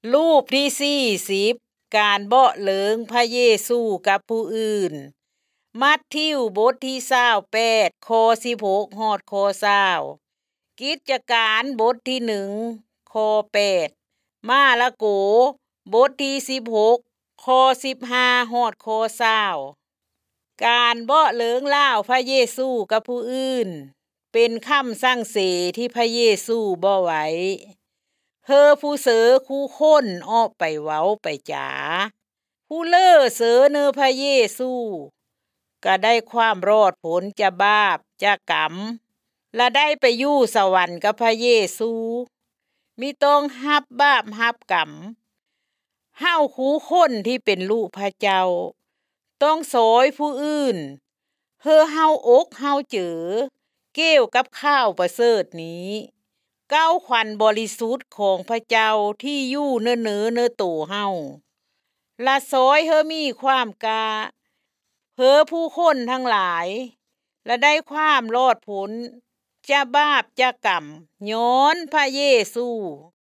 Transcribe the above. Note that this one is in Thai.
รูปที่40การเบาะเหลิงพระเยซูกับผู้อื่นมัทธิวบทที่28ข้อ16ฮอดข้อ20กิจการบทที่1ข้อ8มาระโกบทที่16ข้อ15ฮอดข้อ20การเบาะเหลิงเล่าพระเยซูกับผู้อื่นเป็นคำสั่งเสที่พระเยซูบ่ไหวผู้เสอคู่คนออกไปเว้าไปจาผู้เล่อเสอเนอพระเยซูก็ได้ความรอดผลจะบาปจะกรรมและได้ไปอยู่สวรรค์กับพระเยซูมิต้องรับบาปรับกรรมเฮาคู่คนที่เป็นลูกพระเจ้าต้องสอยผู้อื่นเฮาอกเฮาเจอเกี่ยวกับข้าวประเสริฐนี้เก้าขวัญบริสุทธิ์ของพระเจ้าที่อยู่เนื้อโตเฮาละซอยมีความกาผู้คนทั้งหลายและได้ความรอดพ้นจะบาปจะกรรมย้อนพระเยซู